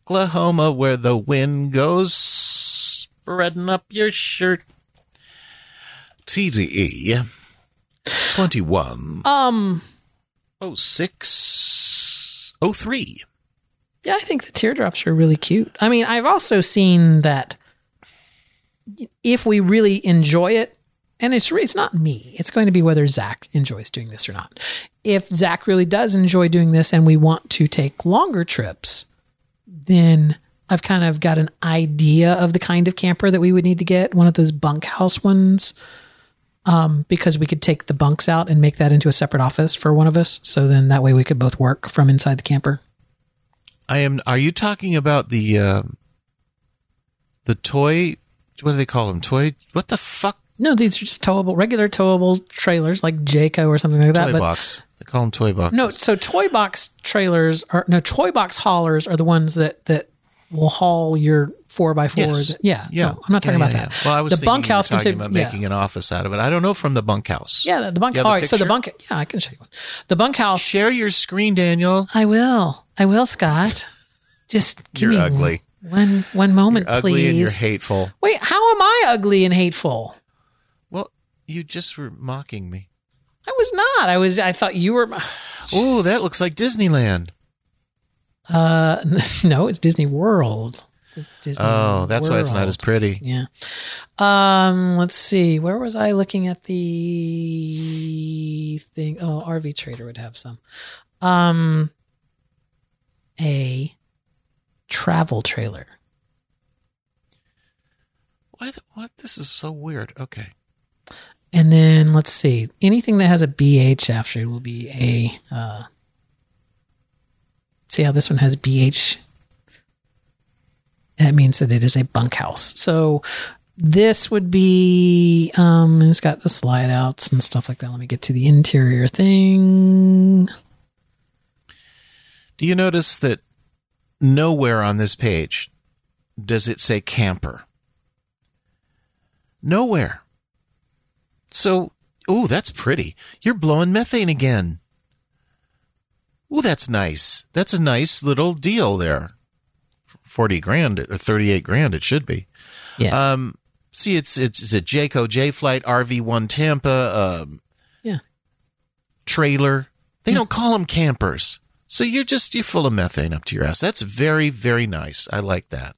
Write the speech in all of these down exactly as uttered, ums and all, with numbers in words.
Oklahoma, where the wind goes spreading up your shirt. T Z E twenty-one Um, oh six oh three. Yeah, I think the teardrops are really cute. I mean, I've also seen that if we really enjoy it, and it's it's not me, it's going to be whether Zach enjoys doing this or not. If Zach really does enjoy doing this and we want to take longer trips, then I've kind of got an idea of the kind of camper that we would need to get, one of those bunkhouse ones, um, because we could take the bunks out and make that into a separate office for one of us. So then that way we could both work from inside the camper. I am. Are you talking about the uh, the toy? What do they call them? Toy? What the fuck? No, these are just towable, regular towable trailers like Jayco or something like that. Toy but box. They call them toy boxes. No, so toy box trailers are no toy box haulers are the ones that that will haul your four by fours. Yes. Yeah, yeah. no, I'm not talking yeah, about yeah, that. Yeah. Well, I was the thinking bunkhouse you were talking one about too, making yeah. an office out of it. I don't know from the bunkhouse. Yeah, the bunk. You have All a right, so the picture? bunk. Yeah, I can show you one. The bunkhouse. Share your screen, Daniel. I will. I will, Scott. Just give You're me ugly. one one moment, You're ugly please. and you're hateful. Wait, how am I ugly and hateful? Well, you just were mocking me. I was not. I was. I thought you were. Oh, that looks like Disneyland. Uh, no, it's Disney World. Disney Oh, that's why it's not World. as pretty. Yeah. Um, let's see. Where was I looking at the thing? Oh, R V Trader would have some. Um, a travel trailer. What? What? This is so weird. Okay. And then let's see. Anything that has a B H after it will be a, uh, see how this one has B H. That means that it is a bunkhouse. So this would be, um, it's got the slide outs and stuff like that. Let me get to the interior thing. Do you notice that nowhere on this page does it say camper? Nowhere. So, oh, that's pretty. You're blowing methane again. Oh, that's nice. That's a nice little deal there. forty grand or thirty-eight grand it should be. Yeah. Um, see, it's, it's, it's a Jayco J-Flight R V one Tampa, um, yeah. trailer. They Yeah. don't call them campers. So you're just, you're full of methane up to your ass. That's very, very nice. I like that.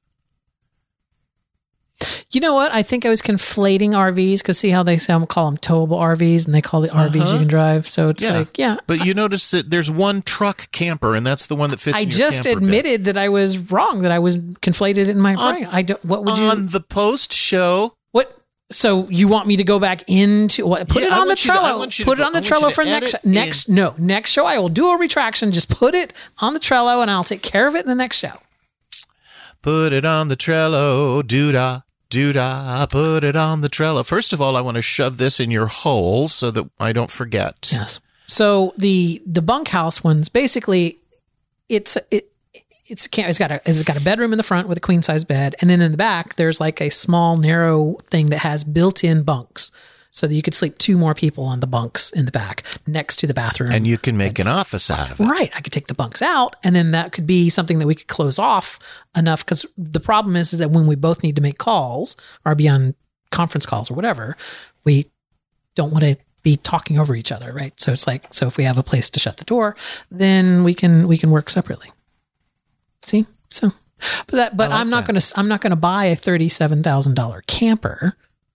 You know what? I think I was conflating R Vs because see how they some call them towable R Vs and they call the R Vs Uh-huh. you can drive. So it's Yeah. like, yeah. But you notice that there's one truck camper, and that's the one that fits I in your just camper bed. admitted that I was wrong, that I was conflated in my On- brain. I don't, what would you, On the post show, what? So you want me to go back into what? Put Yeah, it I on the want you to- I Trello. want you to Put it go- on the I want you Trello to for add next it in. next. No, next show I will do a retraction. Just put it on the Trello, and I'll take care of it in the next show. put it on the Trello, doo-dah, doo-dah, put it on the Trello. First of all, I want to shove this in your hole so that I don't forget. Yes. So the the bunkhouse ones basically, it's it. It's it's got a it's got a bedroom in the front with a queen size bed, and then in the back there's like a small narrow thing that has built in bunks, so that you could sleep two more people on the bunks in the back next to the bathroom. And you can make an office out of it. Right, I could take the bunks out, and then that could be something that we could close off enough. Because the problem is, is that when we both need to make calls or be on conference calls or whatever, we don't want to be talking over each other, right? So it's like, so if we have a place to shut the door, then we can we can work separately. See, so, but that, but I like I'm not that. going to, I'm not going to buy a thirty-seven thousand dollars camper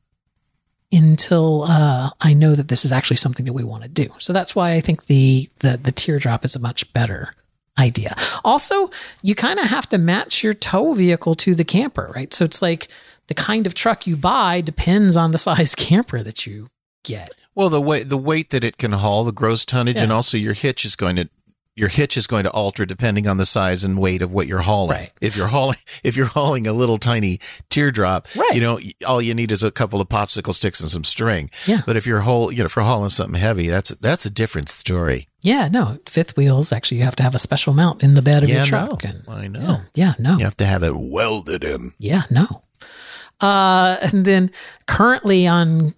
until uh, I know that this is actually something that we want to do. So that's why I think the the the teardrop is a much better idea. Also, you kind of have to match your tow vehicle to the camper, right? So it's like the kind of truck you buy depends on the size camper that you get. Well, the weight, the weight that it can haul, the gross tonnage, Yeah. and also your hitch is going to your hitch is going to alter depending on the size and weight of what you're hauling. Right. If you're hauling, if you're hauling a little tiny teardrop, Right. you know, all you need is a couple of popsicle sticks and some string. Yeah. But if you're haul, you know, if you're hauling something heavy, that's that's a different story. Yeah, no, fifth wheels, actually, you have to have a special mount in the bed of Yeah, your truck. no, And, I know. Yeah, yeah, no. You have to have it welded in. Yeah, no. Uh, and then currently on,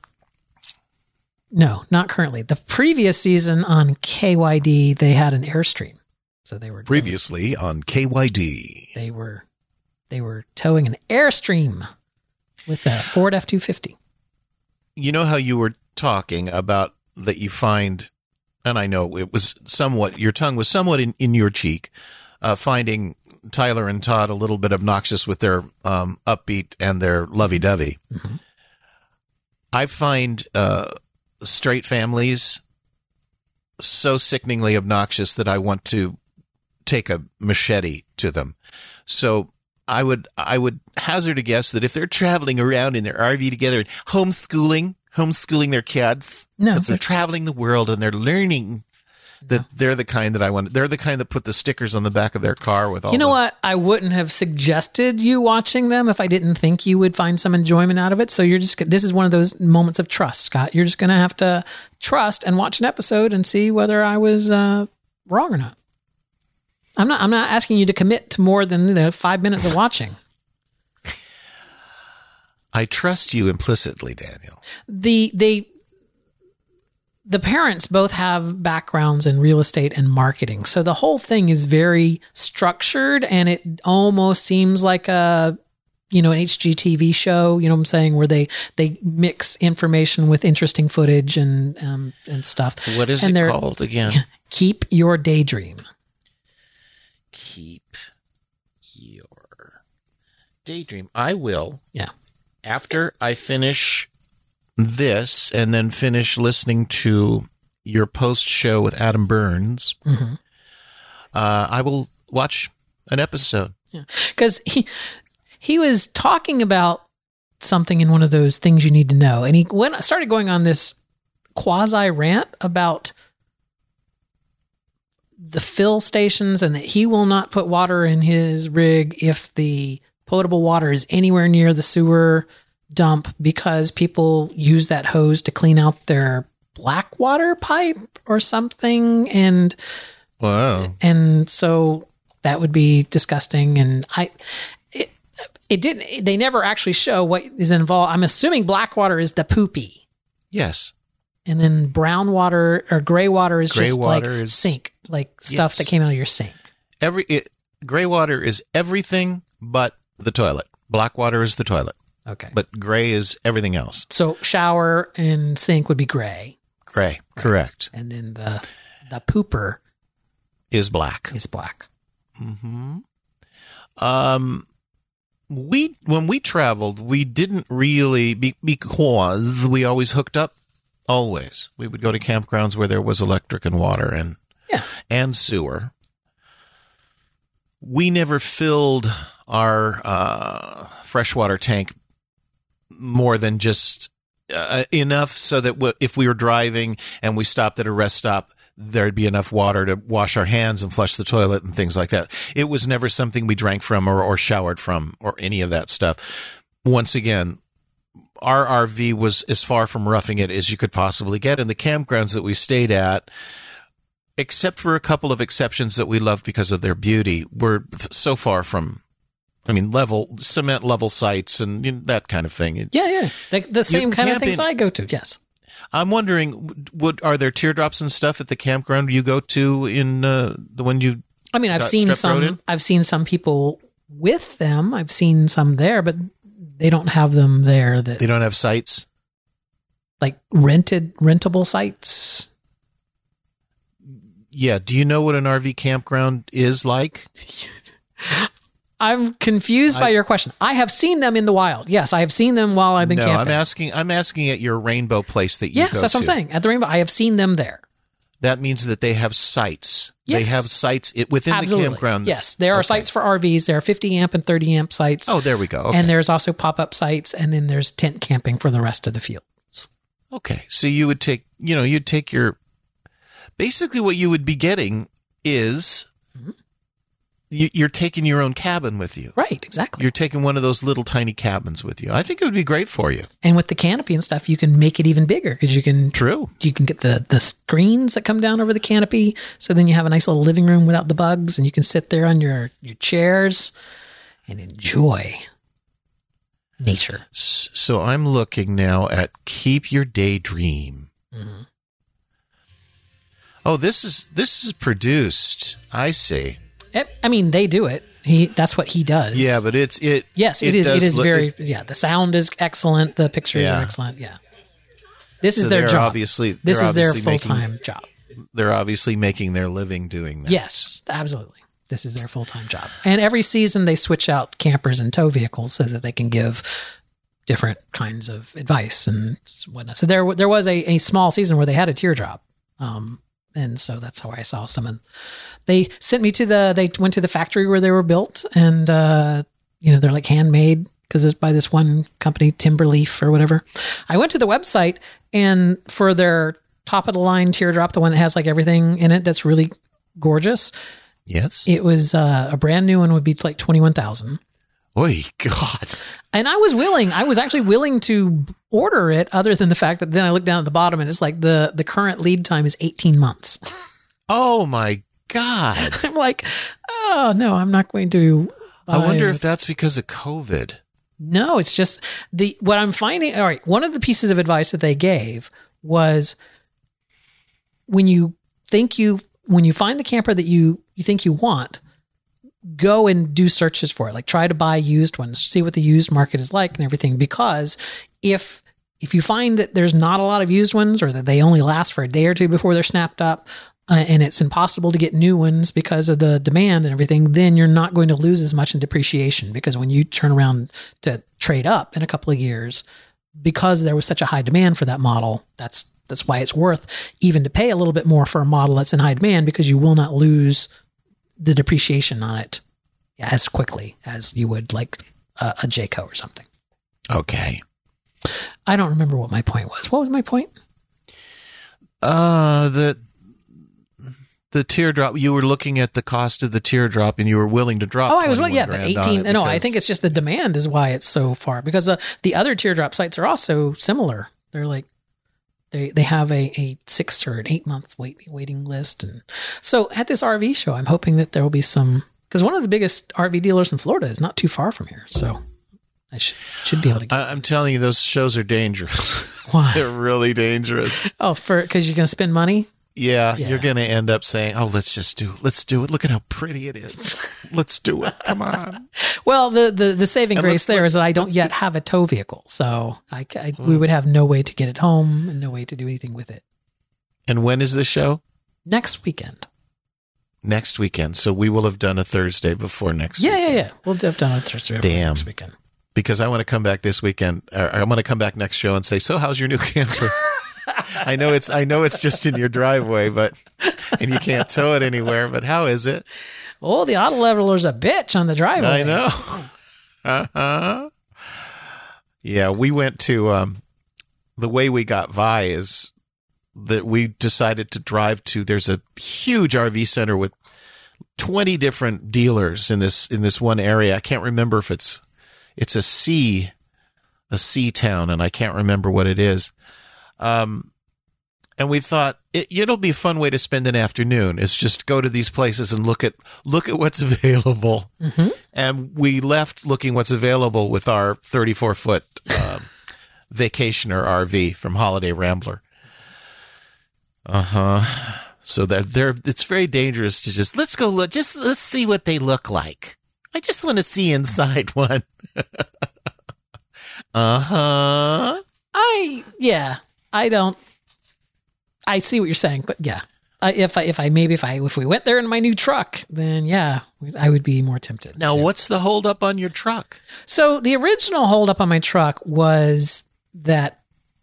no, not currently. The previous season on K Y D, they had an Airstream. So they were Previously on K Y D. They were They were towing an Airstream with a Ford F two fifty. You know how you were talking about that you find, and I know it was somewhat, your tongue was somewhat in, in your cheek, uh, finding Tyler and Todd a little bit obnoxious with their um, upbeat and their lovey-dovey. Mm-hmm. I find uh, straight families so sickeningly obnoxious that I want to take a machete to them. So I would I would hazard a guess that if they're traveling around in their R V together and homeschooling, homeschooling their kids, no, because they're traveling the world and they're learning, that no. they're the kind that I want. They're the kind that put the stickers on the back of their car with all. You know the, what? I wouldn't have suggested you watching them if I didn't think you would find some enjoyment out of it. So you're just this is one of those moments of trust, Scott. You're just going to have to trust and watch an episode and see whether I was uh, wrong or not. I'm not. I'm not asking you to commit to more than you know, five minutes of watching. I trust you implicitly, Daniel. The they the parents both have backgrounds in real estate and marketing, so the whole thing is very structured, and it almost seems like a you know an H G T V show. You know what I'm saying, where they they mix information with interesting footage and um, and stuff. What is and it called again? Keep Your Daydream. Keep your daydream. I will. Yeah. After I finish this and then finish listening to your post show with Adam Burns, mm-hmm. uh, I will watch an episode. Yeah. Because he he was talking about something in one of those things you need to know, and he went started going on this quasi rant about the fill stations and that he will not put water in his rig if the potable water is anywhere near the sewer dump because people use that hose to clean out their black water pipe or something. And, wow. And so that would be disgusting. And I, it, it didn't, they never actually show what is involved. I'm assuming black water is the poopy. Yes. And then brown water or gray water is gray just water like is, sink, like stuff yes. that came out of your sink. Every it, gray water is everything but the toilet. Black water is the toilet. Okay. But gray is everything else. So shower and sink would be gray. Gray, right. Correct. And then the the pooper is black. Is black. Mm-hmm. Um, we when we traveled, we didn't really be, because we always hooked up. Always. We would go to campgrounds where there was electric and water and yeah. and sewer. We never filled our uh, freshwater tank more than just uh, enough so that w- if we were driving and we stopped at a rest stop, there'd be enough water to wash our hands and flush the toilet and things like that. It was never something we drank from or, or showered from or any of that stuff. Once again, our R V was as far from roughing it as you could possibly get. And the campgrounds that we stayed at, except for a couple of exceptions that we loved because of their beauty, were so far from, I mean, level, cement level sites and you know, that kind of thing. Yeah, yeah. Like the same kind of things in, I go to, yes. I'm wondering, would are there teardrops and stuff at the campground you go to in uh, the one you I mean, I've seen some, I've seen some people with them. I've seen some there, but they don't have them there. That they don't have sites, like rented, rentable sites. Yeah. Do you know what an R V campground is like? I'm confused I, by your question. I have seen them in the wild. Yes, I have seen them while I've been no, camping. I'm asking. I'm asking at your Rainbow place that you yes, go to. Yes, that's what I'm saying. At the Rainbow, I have seen them there. That means that they have sites. Yes. They have sites within Absolutely. the campground. Yes, there are okay. sites for R Vs. There are fifty amp and thirty amp sites. Oh, there we go. Okay. And there's also pop-up sites, and then there's tent camping for the rest of the fields. Okay, so you would take, you know, you'd take your, basically what you would be getting is mm-hmm. you, you're taking your own cabin with you. Right, exactly. You're taking one of those little tiny cabins with you. I think it would be great for you. And with the canopy and stuff, you can make it even bigger because you can. True. You can get the, the screens that come down over the canopy. So then you have a nice little living room without the bugs, and you can sit there on your, your chairs and enjoy nature. So I'm looking now at Keep Your Daydream. Mm-hmm. Oh, this is this is produced. I see. I mean, they do it. He that's what he does. Yeah, but it's it. Yes, it, it is. It is look, very. It, yeah, the sound is excellent. The pictures yeah. are excellent. Yeah, this is so their they're job. Obviously, this is obviously their full time making, job. They're obviously making their living doing that. Yes, absolutely. This is their full time job. And every season they switch out campers and tow vehicles so that they can give different kinds of advice and whatnot. So there, there was a, a small season where they had a teardrop. Um, and so that's how I saw some of, they sent me to the, they went to the factory where they were built and, uh, you know, they're like handmade because it's by this one company, Timberleaf or whatever. I went to the website and for their top of the line teardrop, the one that has like everything in it, that's really gorgeous. Yes. It was, uh, a brand new one would be like twenty-one thousand. Oh, God. And I was willing, I was actually willing to order it other than the fact that then I looked down at the bottom and it's like the, the current lead time is eighteen months. Oh my God. I'm like, oh no, I'm not going to buy I wonder it. if that's because of COVID. No, it's just the, what I'm finding. All right. One of the pieces of advice that they gave was when you think you, when you find the camper that you, you think you want, go and do searches for it. Like try to buy used ones, see what the used market is like and everything. Because if, if you find that there's not a lot of used ones or that they only last for a day or two before they're snapped up uh, and it's impossible to get new ones because of the demand and everything, then you're not going to lose as much in depreciation because when you turn around to trade up in a couple of years, because there was such a high demand for that model, that's, that's why it's worth even to pay a little bit more for a model that's in high demand because you will not lose the depreciation on it as quickly as you would like a, a Jayco or something. Okay. I don't remember what my point was. What was my point? Uh, the, the teardrop, you were looking at the cost of the teardrop and you were willing to drop. Oh, I was, yeah, the eighteen. No, I think it's just the demand is why it's so far because uh, the other teardrop sites are also similar. They're like, They they have a, a six or an eight month wait, waiting list. And so at this R V show, I'm hoping that there will be some, because one of the biggest R V dealers in Florida is not too far from here. So I should, should be able to get I, I'm telling you, those shows are dangerous. Why? They're really dangerous. Oh, for because you're going to spend money? Yeah, Yeah. you're going to end up saying, oh, let's just do it. Let's do it. Look at how pretty it is. Let's do it. Come on. Well, the, the, the saving And grace let's- there is let's- that I don't let's yet get- have a tow vehicle. So I, I- we would have no way to get it home and no way to do anything with it. And when is the show? Next weekend. Next weekend. So we will have done a Thursday before next Yeah, weekend. yeah, yeah. We'll have done it Thursday Damn. next weekend. Because I want to come back this weekend. Or I'm going to come back next show and say, so how's your new camper? I know it's I know it's just in your driveway, but and you can't tow it anywhere. But how is it? Oh, the auto leveler's a bitch on the driveway. I know. Uh-huh. Yeah, we went to um, the way we got Vi is that we decided to drive to. There's a huge R V center with twenty different dealers in this in this one area. I can't remember if it's it's a sea a sea town, and I can't remember what it is. Um, and we thought it, it'll be a fun way to spend an afternoon is just go to these places and look at, look at what's available. Mm-hmm. And we left looking what's available with our thirty-four foot, um, vacationer R V from Holiday Rambler. Uh huh. So that they're, it's very dangerous to just, let's go look, just let's see what they look like. I just want to see inside one. uh huh. I, yeah, I don't, I see what you're saying, but yeah, I, if I, if I, maybe if I, if we went there in my new truck, then yeah, I would be more tempted. Now, to. what's the holdup on your truck? So the original holdup on my truck was that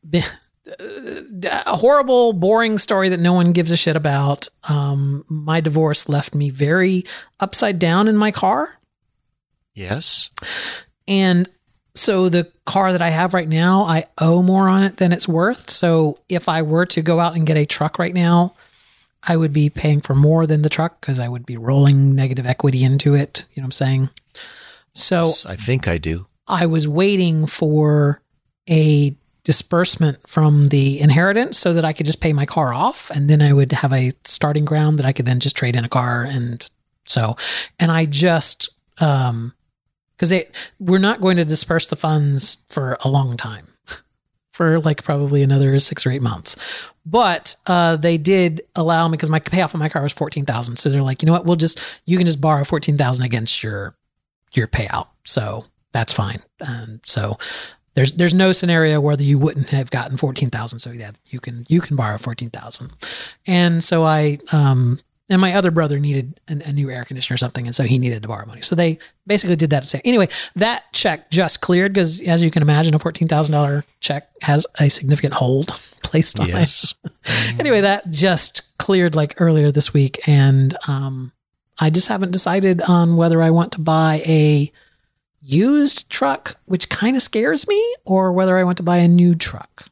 a horrible, boring story that no one gives a shit about. Um, my divorce left me very upside down in my car. Yes. And so the car that I have right now, I owe more on it than it's worth. So if I were to go out and get a truck right now, I would be paying for more than the truck because I would be rolling negative equity into it. You know what I'm saying? So I think I do. I was waiting for a disbursement from the inheritance so that I could just pay my car off. And then I would have a starting ground that I could then just trade in a car. And so, and I just, um, because they we're not going to disperse the funds for a long time for like probably another six or eight months. But uh, they did allow me, because my payoff on my car was fourteen thousand. So they're like, you know what, we'll just, you can just borrow fourteen thousand against your, your payout. So that's fine. And so there's, there's no scenario where you wouldn't have gotten fourteen thousand. So yeah, you can, you can borrow fourteen thousand. And so I, um, and my other brother needed an, a new air conditioner or something. And so he needed to borrow money. So they basically did that to say, anyway, that check just cleared because, as you can imagine, a fourteen thousand dollars check has a significant hold placed on Yes. it. Anyway, that just cleared like earlier this week. And um, I just haven't decided on whether I want to buy a used truck, which kind of scares me, or whether I want to buy a new truck.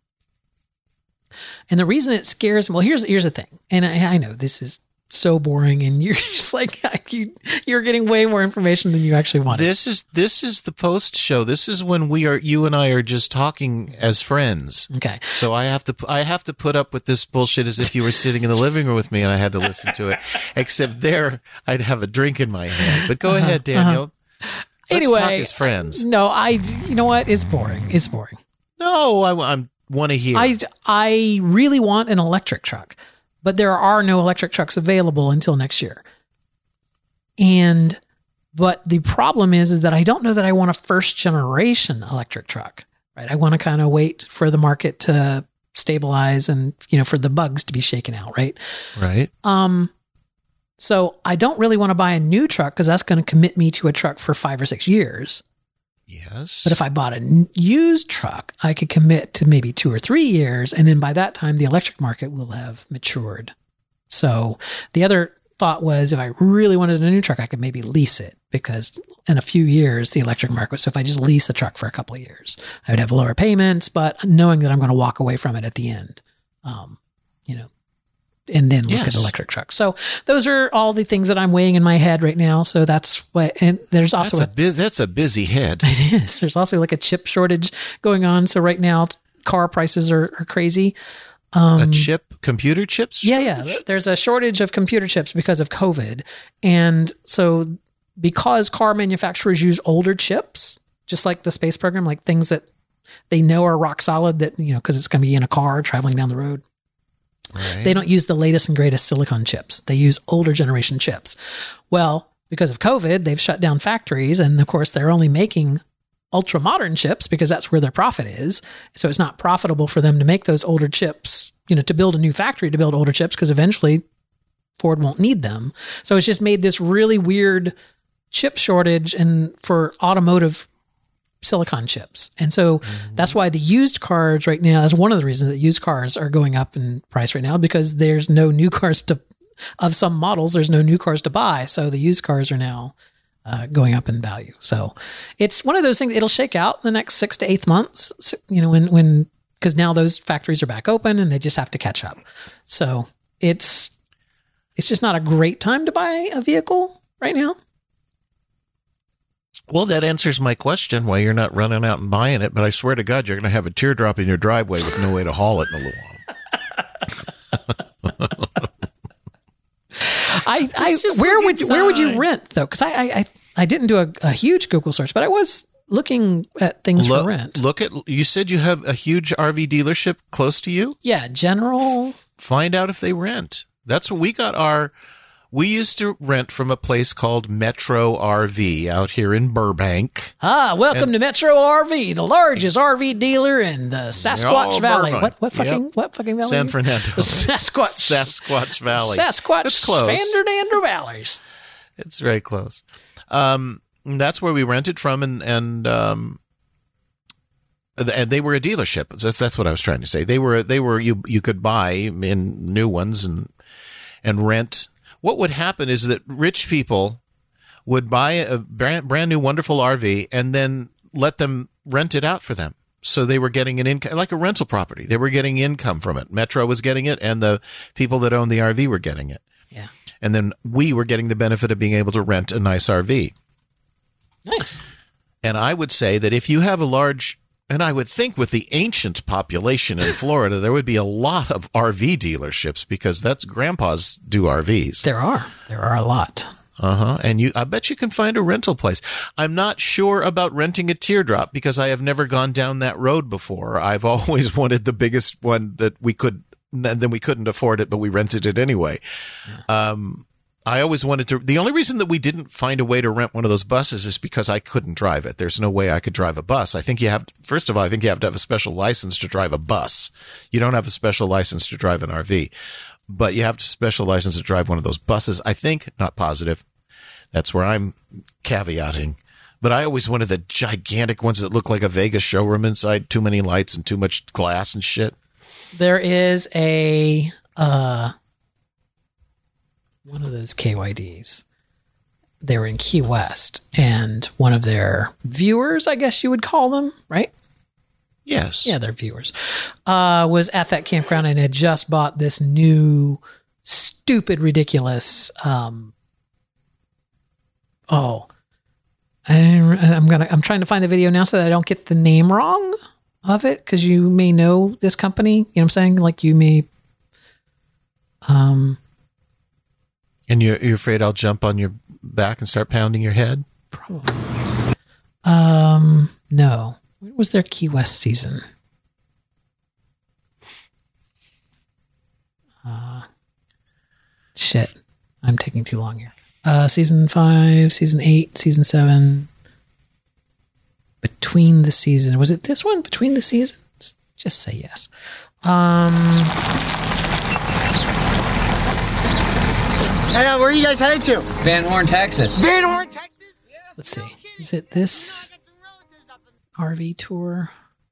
And the reason it scares me, well, here's here's the thing. And I, I know this is so boring, and you're just like, you, you're getting way more information than you actually wanted. This is this is the post show. This is when we are you and I are just talking as friends. Okay. So I have to I have to put up with this bullshit as if you were sitting in the living room with me and I had to listen to it. Except there, I'd have a drink in my hand. But go Uh-huh, ahead, Daniel. uh-huh. Let's Anyway, talk as friends. No, I. You know what? It's boring. It's boring. No, I, I'm want to hear. I I really want an electric truck, but there are no electric trucks available until next year. And but the problem is, is that I don't know that I want a first generation electric truck. Right? I want to kind of wait for the market to stabilize and, you know, for the bugs to be shaken out. Right. Right. Um. So I don't really want to buy a new truck because that's going to commit me to a truck for five or six years. Yes. But if I bought a n- used truck, I could commit to maybe two or three years. And then by that time, the electric market will have matured. So the other thought was, if I really wanted a new truck, I could maybe lease it, because in a few years, the electric market. So if I just lease a truck for a couple of years, I would have lower payments, but knowing that I'm going to walk away from it at the end, um, you know, and then look Yes. at electric trucks. So those are all the things that I'm weighing in my head right now. So that's what, and there's also that's a, a, bu- that's a busy head. it is. There's also like a chip shortage going on. So right now, car prices are, are crazy. a chip, computer chips? Yeah, yeah. There's a shortage of computer chips because of COVID. And so because car manufacturers use older chips, just like the space program, like things that they know are rock solid, that, you know, because it's going to be in a car traveling down the road. Right. They don't use the latest and greatest silicon chips. They use older generation chips. Well, because of COVID, they've shut down factories. And of course, they're only making ultra modern chips because that's where their profit is. So it's not profitable for them to make those older chips, you know, to build a new factory to build older chips, because eventually Ford won't need them. So it's just made this really weird chip shortage and for automotive silicon chips. And so mm-hmm. that's why the used cars right now, that's one of the reasons that used cars are going up in price right now, because there's no new cars to, of some models, there's no new cars to buy. So the used cars are now uh, going up in value. So it's one of those things, it'll shake out in the next six to eight months, you know, when, when, because now those factories are back open and they just have to catch up. So it's, it's just not a great time to buy a vehicle right now. Well, that answers my question why you're not running out and buying it, but I swear to God, you're going to have a teardrop in your driveway with no way to haul it in a little while. I, I where would you, where would you rent though? Because I, I I didn't do a, a huge Google search, but I was looking at things look, for rent. Look at you said you have a huge R V dealership close to you. Yeah, General. Find out if they rent. That's what we got our. We used to rent from a place called Metro R V out here in Burbank. Ah, welcome and, to Metro R V, the largest R V dealer in the Sasquatch oh, Valley. Burbank. What what fucking yep. what fucking valley? San Fernando. The Sasquatch. Sasquatch Valley. Sasquatch. It's close. Vanderdander Valleys. It's very close. Um, that's where we rented from, and and um, and they were a dealership. That's that's what I was trying to say. They were they were you you could buy in new ones and and rent. What would happen is that rich people would buy a brand, brand new wonderful R V and then let them rent it out for them. So they were getting an income, like a rental property. They were getting income from it. Metro was getting it, and the people that owned the R V were getting it. Yeah. And then we were getting the benefit of being able to rent a nice R V. Nice. And I would say that if you have a large, and I would think with the ancient population in Florida, there would be a lot of R V dealerships, because that's grandpas do R Vs. There are. There are a lot. Uh-huh. And you, I bet you can find a rental place. I'm not sure about renting a teardrop because I have never gone down that road before. I've always wanted the biggest one that we could, and then we couldn't afford it, but we rented it anyway. Yeah. Um, I always wanted to, the only reason that we didn't find a way to rent one of those buses is because I couldn't drive it. There's no way I could drive a bus. I think you have, first of all, I think you have to have a special license to drive a bus. You don't have a special license to drive an R V. But you have a special license to drive one of those buses. I think, not positive. That's where I'm caveating. But I always wanted the gigantic ones that look like a Vegas showroom inside. Too many lights and too much glass and shit. There is a uh, one of those K Y Ds. They were in Key West, and one of their viewers, I guess you would call them, right? Yes. Yeah, they're viewers. Uh, was at that campground and had just bought this new, stupid, ridiculous. Um, oh, I, I'm gonna. I'm trying to find the video now so that I don't get the name wrong of it, because you may know this company. You know what I'm saying? Like you may. Um. And you're you're afraid I'll jump on your back and start pounding your head? Probably. Um. No. When was their Key West season? Uh, shit. I'm taking too long here. Uh, season five, season eight, season seven. Between the season. Was it this one? Between the seasons? Just say yes. Um. Hey, where are you guys headed to? Van Horn, Texas. Van Horn, Texas? Let's see. Is it this R V tour?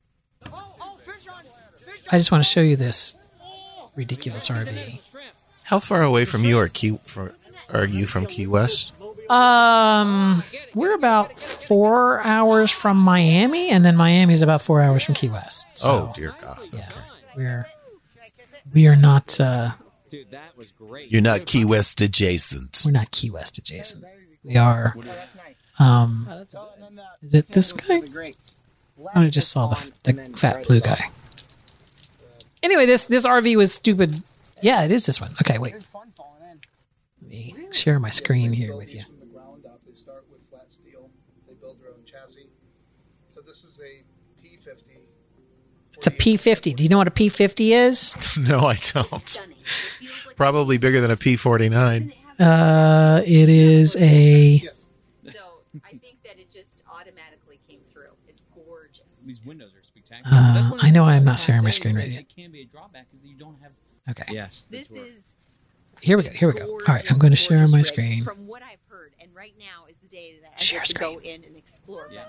I just want to show you this ridiculous R V. How far away from you are Key? For, are you from Key West? Um, we're about four hours from Miami, and then Miami is about four hours from Key West. So, oh dear God! Yeah, okay. we're we are not. Uh, Dude, that was great. You're not Key West adjacent. We're not Key West adjacent. We are. Um, is it this guy? I just saw the, the fat blue guy. Anyway, this this R V was stupid. Yeah, it is this one. Okay, wait. Let me share my screen here with you. They start with flat steel. They build their own chassis. So this is a P fifty. It's a P fifty. Do you know what a P fifty is? No, I don't. Probably bigger than a P forty-nine. Uh, it is a. So I think that it just automatically came through. It's gorgeous. These windows are spectacular. Uh, I know I'm not sharing my screen right yet. It can be a drawback because you don't have. Okay. Yes. This is. Here we go. Here we go. All right, I'm going to share my screen. From what I've heard, and right now is the day that I Share get to screen. go in and explore. Yeah.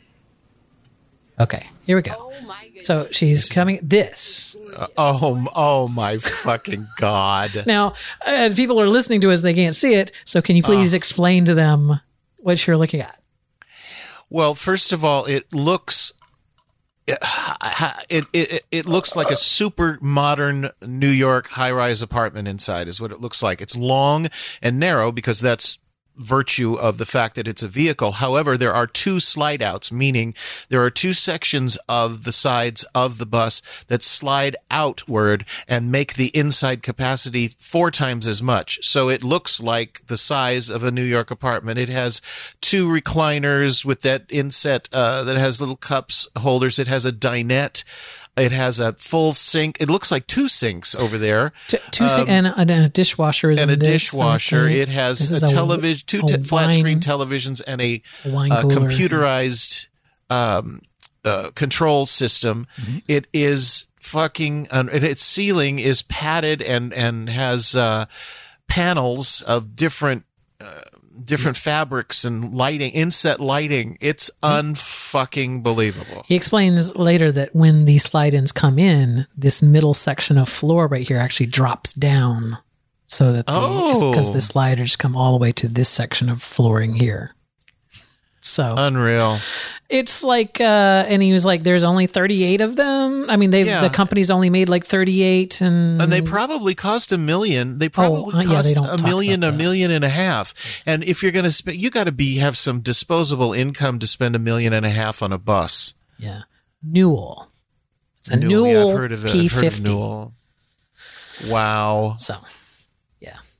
Okay, here we go. Oh my goodness. So she's coming. This Uh, oh, oh my fucking God! now, as people are listening to us, they can't see it. So can you please Uh. explain to them what you're looking at? Well, first of all, it looks it it it, it looks like a super modern New York high-rise apartment inside is what it looks like. It's long and narrow because that's virtue of the fact that it's a vehicle. However, there are two slide outs, meaning there are two sections of the sides of the bus that slide outward and make the inside capacity four times as much. So it looks like the size of a New York apartment. It has two recliners with that inset uh, that has little cups holders. It has a dinette. It has a full sink. It looks like two sinks over there. T- two sink- and, a, and a dishwasher is and in a this, dishwasher. okay. It has This a is television, two a t- flat wine- screen televisions, and a, a wine uh, cooler. computerized um, uh, control system. Mm-hmm. It is fucking. Uh, its ceiling is padded and and has uh, panels of different. Uh, different fabrics and lighting, inset lighting. It's unfucking believable. He explains later that when the slide-ins come in, this middle section of floor right here actually drops down so that Oh. because the sliders come all the way to this section of flooring here. So Unreal. it's like, uh, and he was like, "There's only thirty-eight of them." I mean, they Yeah. the company's only made like thirty-eight, and And they probably cost a million. They probably uh, yeah, they cost don't a talk million, about a that. million and a half. And if you're going to spend, you got to be have some disposable income to spend a million and a half on a bus. yeah, Newell. It's a Newell, yeah, Newell I've heard of it. P I've heard of fifty. Newell. Wow. So, yeah.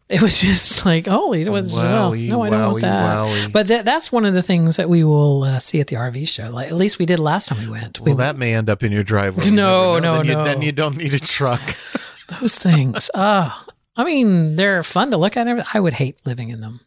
It was just like, holy, it was, well, Wowie, no, I don't want wowie, that. wowie. But that, that's one of the things that we will uh, see at the R V show. Like, at least we did last time we went. Well, we, that may end up in your driveway. You No, never know. no, then you, no. Then you don't need a truck. Those things. Ah, I mean, they're fun to look at. I would hate living in them.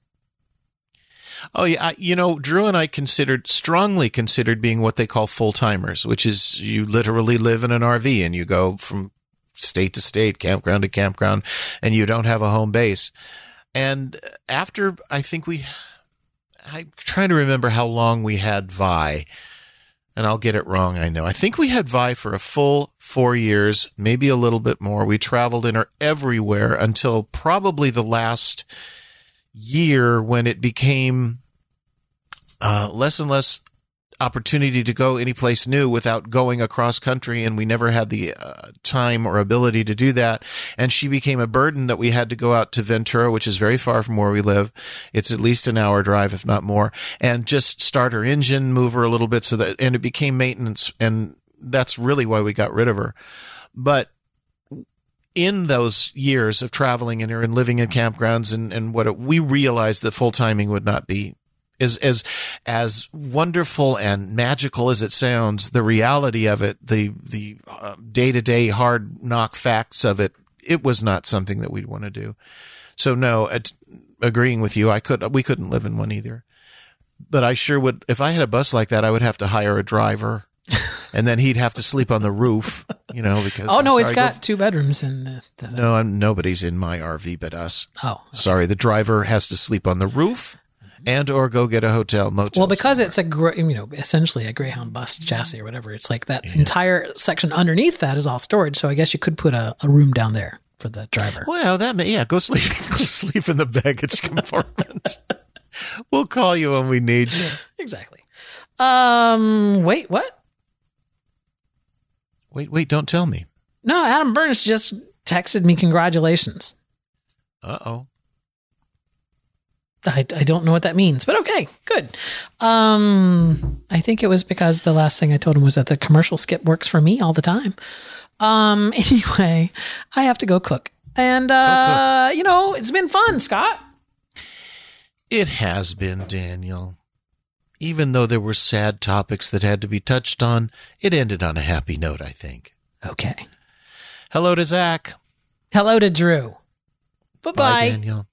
Oh, yeah. I, you know, Drew and I considered, strongly considered being what they call full-timers, which is you literally live in an R V and you go from state to state, campground to campground, and you don't have a home base. And after, I think we, I'm trying to remember how long we had Vi, and I'll get it wrong, I know. I think we had Vi for a full four years, maybe a little bit more. We traveled in her everywhere until probably the last year when it became uh, less and less opportunity to go anyplace new without going across country, and we never had the uh, time or ability to do that. And she became a burden that we had to go out to Ventura, which is very far from where we live. It's at least an hour drive, if not more, and just start her engine, move her a little bit so that, and it became maintenance. And that's really why we got rid of her. But in those years of traveling in her and living in campgrounds and, and what it, we realized that full timing would not be as, as, as wonderful and magical as it sounds. The reality of it, the, the day to day hard knock facts of it, it was not something that we'd want to do. So no, ad- agreeing with you, I could, we couldn't live in one either, but I sure would. If I had a bus like that, I would have to hire a driver. And then he'd have to sleep on the roof, you know, because. Oh, I'm no, sorry, it's got go, two bedrooms in the. the No, I'm, nobody's in my R V but us. Oh. Sorry, the driver has to sleep on the roof and or go get a hotel motel. Well, because somewhere. it's a, gra- you know, essentially a Greyhound bus chassis or whatever. It's like that entire section underneath that is all storage. So I guess you could put a, a room down there for the driver. Well, that may, yeah, go sleep, go sleep in the baggage compartment. We'll call you when we need you. Exactly. Um, wait, what? Wait, wait, don't tell me. No, Adam Burns just texted me congratulations. Uh-oh. I, I don't know what that means, but okay, good. Um, I think it was because the last thing I told him was that the commercial skip works for me all the time. Um, anyway, I have to go cook. And, uh, you know, it's been fun, Scott. It has been, Daniel. Even though there were sad topics that had to be touched on, it ended on a happy note, I think. Okay. Hello to Zach. Hello to Drew. Bye-bye. Bye, Daniel.